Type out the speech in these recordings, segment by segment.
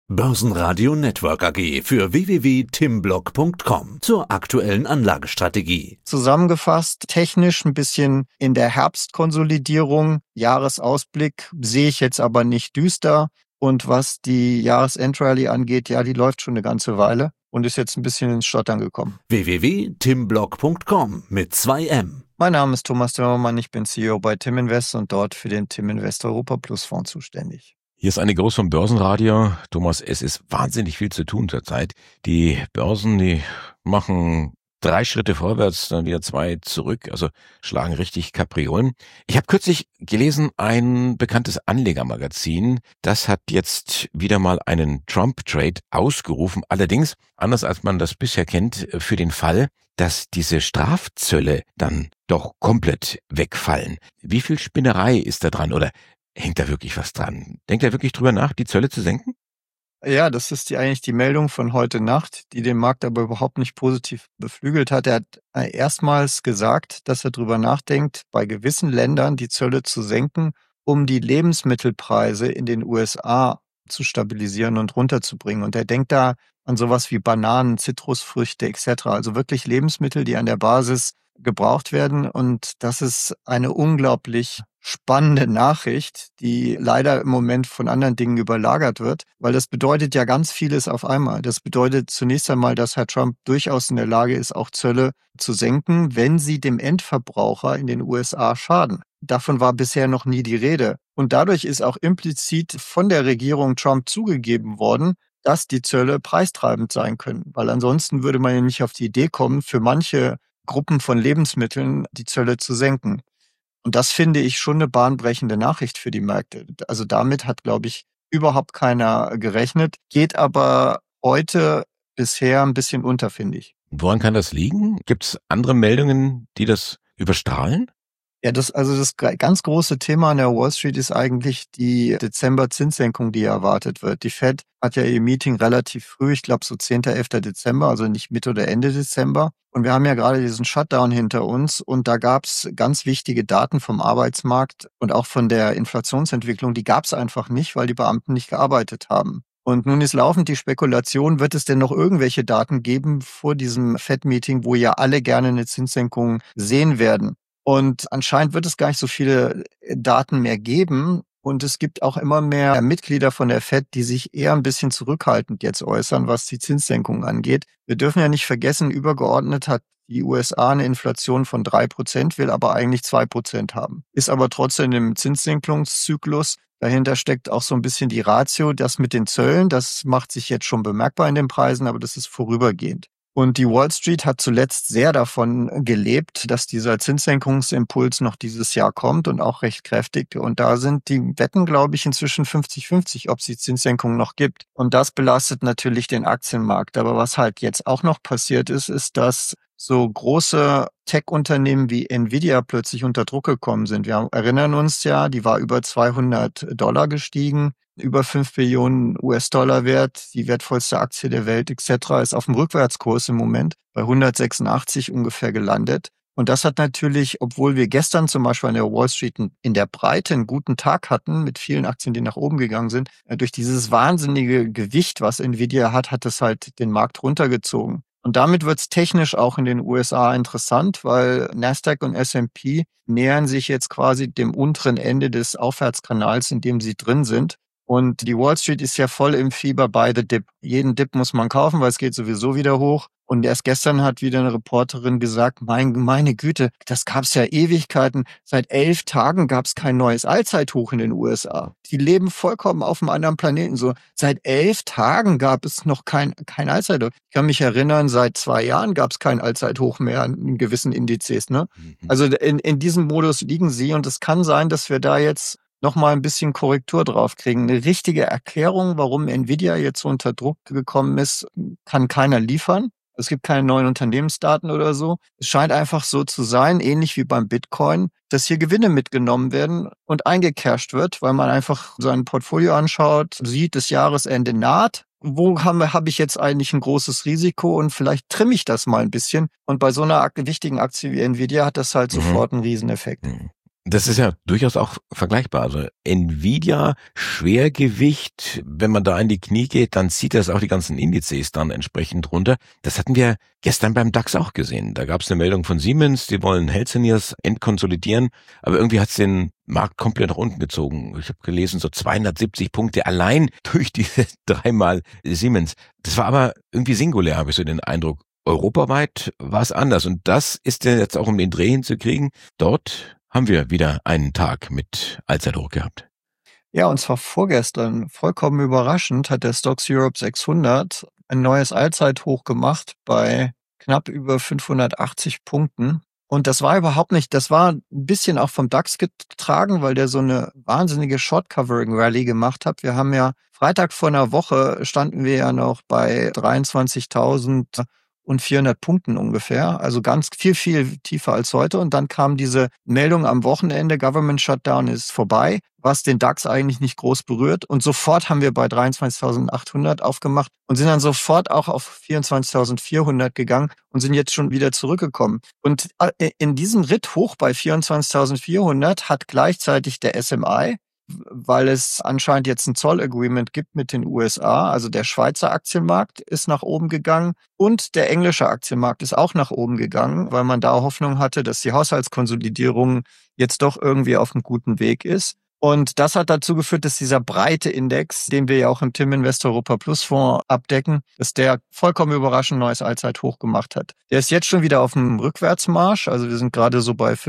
Börsenradio Network AG für www.timblock.com zur aktuellen Anlagestrategie. Zusammengefasst, technisch ein bisschen in der Herbstkonsolidierung. Jahresausblick sehe ich jetzt aber nicht düster. Und was die Jahresendrallye angeht, ja, die läuft schon eine ganze Weile und ist jetzt ein bisschen ins Stottern gekommen. www.timblock.com mit 2M. Mein Name ist Thomas Dörmermann, ich bin CEO bei Tim Invest und dort für den Tim Invest Europa Plus Fonds zuständig. Hier ist Anne Groß vom Börsenradio. Thomas, es ist wahnsinnig viel zu tun zurzeit. Die Börsen, die machen 3 Schritte vorwärts, dann wieder 2 zurück, also schlagen richtig Kapriolen. Ich habe kürzlich gelesen, ein bekanntes Anlegermagazin, das hat jetzt wieder mal einen Trump-Trade ausgerufen, allerdings, anders als man das bisher kennt, für den Fall, dass diese Strafzölle dann doch komplett wegfallen. Wie viel Spinnerei ist da dran oder hängt da wirklich was dran? Denkt er wirklich drüber nach, die Zölle zu senken? Ja, das ist eigentlich die Meldung von heute Nacht, die den Markt aber überhaupt nicht positiv beflügelt hat. Er hat erstmals gesagt, dass er drüber nachdenkt, bei gewissen Ländern die Zölle zu senken, um die Lebensmittelpreise in den USA zu stabilisieren und runterzubringen. Und er denkt da an sowas wie Bananen, Zitrusfrüchte etc. Also wirklich Lebensmittel, die an der Basis gebraucht werden. Und das ist eine unglaublich spannende Nachricht, die leider im Moment von anderen Dingen überlagert wird, weil das bedeutet ja ganz vieles auf einmal. Das bedeutet zunächst einmal, dass Herr Trump durchaus in der Lage ist, auch Zölle zu senken, wenn sie dem Endverbraucher in den USA schaden. Davon war bisher noch nie die Rede. Und dadurch ist auch implizit von der Regierung Trump zugegeben worden, dass die Zölle preistreibend sein können, weil ansonsten würde man ja nicht auf die Idee kommen, für manche Gruppen von Lebensmitteln die Zölle zu senken. Und das finde ich schon eine bahnbrechende Nachricht für die Märkte. Also damit hat, glaube ich, überhaupt keiner gerechnet, geht aber heute bisher ein bisschen unter, finde ich. Woran kann das liegen? Gibt es andere Meldungen, die das überstrahlen? Ja, das ganz große Thema an der Wall Street ist eigentlich die Dezember-Zinssenkung, die erwartet wird. Die Fed hat ja ihr Meeting relativ früh, ich glaube so 10., 11. Dezember, also nicht Mitte oder Ende Dezember. Und wir haben ja gerade diesen Shutdown hinter uns und da gab es ganz wichtige Daten vom Arbeitsmarkt und auch von der Inflationsentwicklung, die gab es einfach nicht, weil die Beamten nicht gearbeitet haben. Und nun ist laufend die Spekulation, wird es denn noch irgendwelche Daten geben vor diesem Fed-Meeting, wo ja alle gerne eine Zinssenkung sehen werden? Und anscheinend wird es gar nicht so viele Daten mehr geben. Und es gibt auch immer mehr Mitglieder von der Fed, die sich eher ein bisschen zurückhaltend jetzt äußern, was die Zinssenkung angeht. Wir dürfen ja nicht vergessen, übergeordnet hat die USA eine Inflation von 3%, will aber eigentlich 2% haben. Ist aber trotzdem im Zinssenkungszyklus. Dahinter steckt auch so ein bisschen die Ratio, das mit den Zöllen, das macht sich jetzt schon bemerkbar in den Preisen, aber das ist vorübergehend. Und die Wall Street hat zuletzt sehr davon gelebt, dass dieser Zinssenkungsimpuls noch dieses Jahr kommt und auch recht kräftig. Und da sind die Wetten, glaube ich, inzwischen 50-50, ob es die Zinssenkung noch gibt. Und das belastet natürlich den Aktienmarkt. Aber was halt jetzt auch noch passiert ist, dass so große Tech-Unternehmen wie Nvidia plötzlich unter Druck gekommen sind. Wir erinnern uns ja, die war über $200 gestiegen. Über 5 Billionen US-Dollar wert, die wertvollste Aktie der Welt etc. ist auf dem Rückwärtskurs im Moment bei 186 ungefähr gelandet. Und das hat natürlich, obwohl wir gestern zum Beispiel an der Wall Street in der Breite einen guten Tag hatten, mit vielen Aktien, die nach oben gegangen sind, durch dieses wahnsinnige Gewicht, was Nvidia hat, hat es halt den Markt runtergezogen. Und damit wird es technisch auch in den USA interessant, weil Nasdaq und S&P nähern sich jetzt quasi dem unteren Ende des Aufwärtskanals, in dem sie drin sind. Und die Wall Street ist ja voll im Fieber by the dip. Jeden Dip muss man kaufen, weil es geht sowieso wieder hoch. Und erst gestern hat wieder eine Reporterin gesagt, meine Güte, das gab's ja Ewigkeiten. Seit 11 Tagen gab's kein neues Allzeithoch in den USA. Die leben vollkommen auf einem anderen Planeten. So seit 11 Tagen gab es noch kein Allzeithoch. Ich kann mich erinnern, seit 2 Jahren gab's kein Allzeithoch mehr in gewissen Indizes. Ne? Also in diesem Modus liegen sie. Und es kann sein, dass wir da jetzt noch mal ein bisschen Korrektur drauf kriegen. Eine richtige Erklärung, warum Nvidia jetzt so unter Druck gekommen ist, kann keiner liefern. Es gibt keine neuen Unternehmensdaten oder so. Es scheint einfach so zu sein, ähnlich wie beim Bitcoin, dass hier Gewinne mitgenommen werden und eingecasht wird, weil man einfach sein Portfolio anschaut, sieht, das Jahresende naht. Wo habe ich jetzt eigentlich ein großes Risiko und vielleicht trimme ich das mal ein bisschen. Und bei so einer wichtigen Aktie wie Nvidia hat das halt sofort einen Rieseneffekt. Das ist ja durchaus auch vergleichbar. Also Nvidia, Schwergewicht, wenn man da in die Knie geht, dann zieht das auch die ganzen Indizes dann entsprechend runter. Das hatten wir gestern beim DAX auch gesehen. Da gab es eine Meldung von Siemens, die wollen Healthineers entkonsolidieren, aber irgendwie hat es den Markt komplett nach unten gezogen. Ich habe gelesen, so 270 Punkte allein durch diese dreimal Siemens. Das war aber irgendwie singulär, habe ich so den Eindruck. Europaweit war es anders. Und das ist ja jetzt auch, um den Dreh hinzukriegen, dort haben wir wieder einen Tag mit Allzeithoch gehabt. Ja, und zwar vorgestern, vollkommen überraschend, hat der Stocks Europe 600 ein neues Allzeithoch gemacht bei knapp über 580 Punkten. Und das war überhaupt nicht, das war ein bisschen auch vom DAX getragen, weil der so eine wahnsinnige Short-Covering-Rally gemacht hat. Wir haben ja Freitag vor einer Woche standen wir ja noch bei 23.400 Punkten ungefähr, also ganz viel tiefer als heute. Und dann kam diese Meldung am Wochenende, Government Shutdown ist vorbei, was den DAX eigentlich nicht groß berührt. Und sofort haben wir bei 23.800 aufgemacht und sind dann sofort auch auf 24.400 gegangen und sind jetzt schon wieder zurückgekommen. Und in diesem Ritt hoch bei 24.400 hat gleichzeitig der SMI, weil es anscheinend jetzt ein Zollagreement gibt mit den USA. Also der Schweizer Aktienmarkt ist nach oben gegangen und der englische Aktienmarkt ist auch nach oben gegangen, weil man da Hoffnung hatte, dass die Haushaltskonsolidierung jetzt doch irgendwie auf einem guten Weg ist. Und das hat dazu geführt, dass dieser breite Index, den wir ja auch im TIM Invest Europa Plus Fonds abdecken, dass der vollkommen überraschend neues Allzeithoch gemacht hat. Der ist jetzt schon wieder auf dem Rückwärtsmarsch. Also wir sind gerade so bei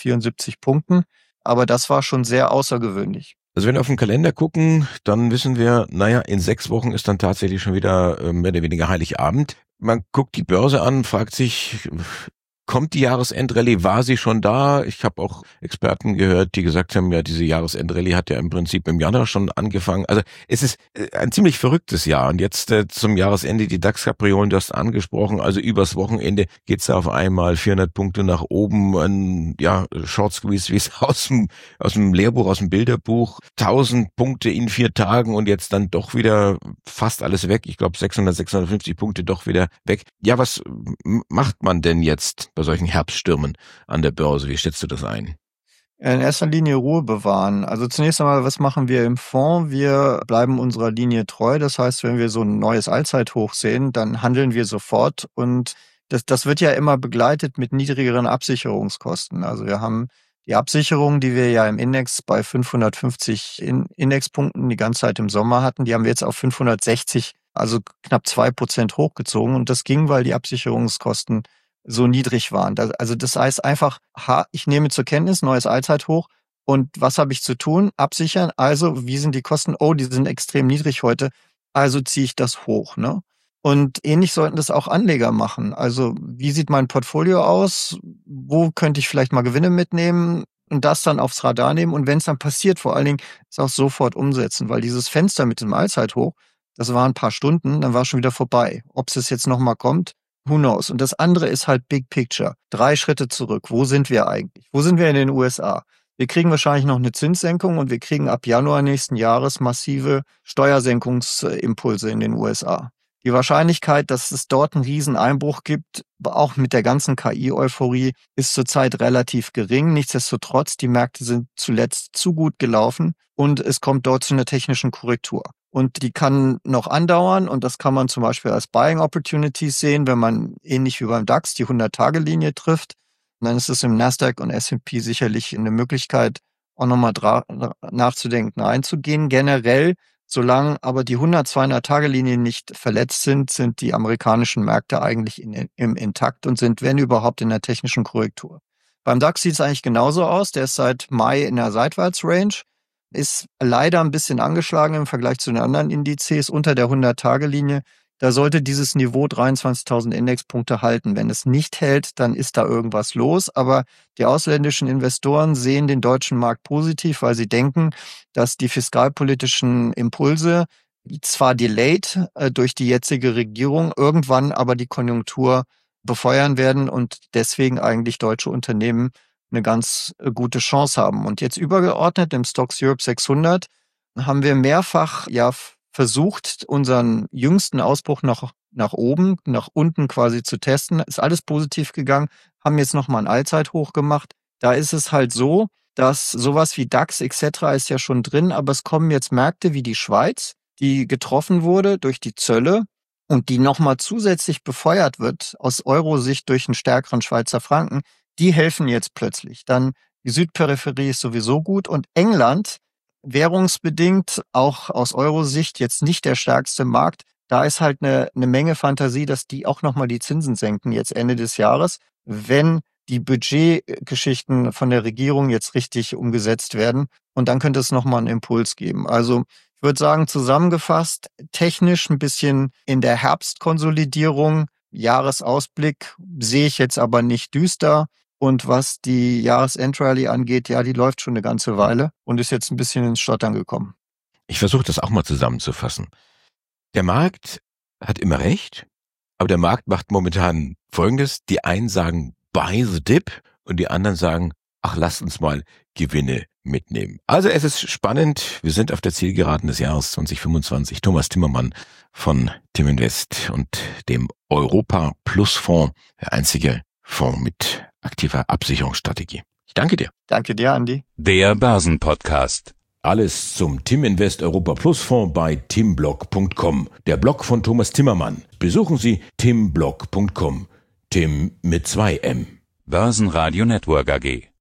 574 Punkten. Aber das war schon sehr außergewöhnlich. Also wenn wir auf den Kalender gucken, dann wissen wir, in 6 Wochen ist dann tatsächlich schon wieder mehr oder weniger Heiligabend. Man guckt die Börse an, fragt sich, kommt die Jahresendrallye? War sie schon da? Ich habe auch Experten gehört, die gesagt haben, ja, diese Jahresendrallye hat ja im Prinzip im Januar schon angefangen. Also es ist ein ziemlich verrücktes Jahr. Und jetzt zum Jahresende die DAX-Kapriolen, du hast angesprochen, also übers Wochenende geht's da auf einmal 400 Punkte nach oben. Ein Short Squeeze, wie es aus dem Lehrbuch, aus dem Bilderbuch. 1000 Punkte in 4 Tagen und jetzt dann doch wieder fast alles weg. Ich glaube 650 Punkte doch wieder weg. Ja, was macht man denn jetzt bei solchen Herbststürmen an der Börse? Wie schätzt du das ein? In erster Linie Ruhe bewahren. Also zunächst einmal, was machen wir im Fonds? Wir bleiben unserer Linie treu. Das heißt, wenn wir so ein neues Allzeithoch sehen, dann handeln wir sofort. Und das wird ja immer begleitet mit niedrigeren Absicherungskosten. Also wir haben die Absicherung, die wir ja im Index bei 550 Indexpunkten die ganze Zeit im Sommer hatten, die haben wir jetzt auf 560, also knapp 2% hochgezogen. Und das ging, weil die Absicherungskosten so niedrig waren. Also das heißt einfach, ich nehme zur Kenntnis, neues Allzeithoch. Und was habe ich zu tun? Absichern. Also, wie sind die Kosten? Oh, die sind extrem niedrig heute. Also ziehe ich das hoch, ne? Und ähnlich sollten das auch Anleger machen. Also, wie sieht mein Portfolio aus? Wo könnte ich vielleicht mal Gewinne mitnehmen? Und das dann aufs Radar nehmen. Und wenn es dann passiert, vor allen Dingen, es auch sofort umsetzen. Weil dieses Fenster mit dem Allzeithoch, das waren ein paar Stunden, dann war schon wieder vorbei. Ob es jetzt nochmal kommt, who knows? Und das andere ist halt Big Picture. 3 Schritte zurück. Wo sind wir eigentlich? Wo sind wir in den USA? Wir kriegen wahrscheinlich noch eine Zinssenkung und wir kriegen ab Januar nächsten Jahres massive Steuersenkungsimpulse in den USA. Die Wahrscheinlichkeit, dass es dort einen riesen Einbruch gibt, auch mit der ganzen KI-Euphorie, ist zurzeit relativ gering. Nichtsdestotrotz, die Märkte sind zuletzt zu gut gelaufen und es kommt dort zu einer technischen Korrektur. Und die kann noch andauern und das kann man zum Beispiel als Buying Opportunities sehen, wenn man ähnlich wie beim DAX die 100-Tage-Linie trifft. Und dann ist es im Nasdaq und S&P sicherlich eine Möglichkeit, auch nochmal nachzudenken, einzugehen. Generell, solange aber die 100-200-Tage-Linie nicht verletzt sind, sind die amerikanischen Märkte eigentlich im Intakt und sind, wenn überhaupt, in der technischen Korrektur. Beim DAX sieht es eigentlich genauso aus. Der ist seit Mai in der Seitwärtsrange. Ist leider ein bisschen angeschlagen im Vergleich zu den anderen Indizes unter der 100-Tage-Linie. Da sollte dieses Niveau 23.000 Indexpunkte halten. Wenn es nicht hält, dann ist da irgendwas los. Aber die ausländischen Investoren sehen den deutschen Markt positiv, weil sie denken, dass die fiskalpolitischen Impulse zwar delayed durch die jetzige Regierung, irgendwann aber die Konjunktur befeuern werden und deswegen eigentlich deutsche Unternehmen eine ganz gute Chance haben. Und jetzt übergeordnet im Stocks Europe 600 haben wir mehrfach versucht, unseren jüngsten Ausbruch nach oben, nach unten quasi zu testen. Ist alles positiv gegangen, haben jetzt nochmal ein Allzeithoch gemacht. Da ist es halt so, dass sowas wie DAX etc. ist ja schon drin, aber es kommen jetzt Märkte wie die Schweiz, die getroffen wurde durch die Zölle und die nochmal zusätzlich befeuert wird aus Euro-Sicht durch einen stärkeren Schweizer Franken, die helfen jetzt plötzlich. Dann die Südperipherie ist sowieso gut und England, währungsbedingt, auch aus Euro-Sicht jetzt nicht der stärkste Markt, da ist halt eine Menge Fantasie, dass die auch nochmal die Zinsen senken jetzt Ende des Jahres, wenn die Budgetgeschichten von der Regierung jetzt richtig umgesetzt werden. Und dann könnte es nochmal einen Impuls geben. Also ich würde sagen, zusammengefasst, technisch ein bisschen in der Herbstkonsolidierung, Jahresausblick sehe ich jetzt aber nicht düster. Und was die Jahresendrallye angeht, ja, die läuft schon eine ganze Weile und ist jetzt ein bisschen ins Stottern gekommen. Ich versuche das auch mal zusammenzufassen. Der Markt hat immer recht, aber der Markt macht momentan Folgendes. Die einen sagen, buy the dip und die anderen sagen, ach, lasst uns mal Gewinne mitnehmen. Also es ist spannend. Wir sind auf der Zielgeraden des Jahres 2025. Thomas Timmermann von Timinvest und dem Europa Plus Fonds, der einzige Fonds mit aktiver Absicherungsstrategie. Ich danke dir. Danke dir, Andi. Der Börsenpodcast. Alles zum Timinvest Europa Plus Fonds bei timblog.com, der Blog von Thomas Timmermann. Besuchen Sie timblog.com. Tim mit 2M. Börsenradio Network AG.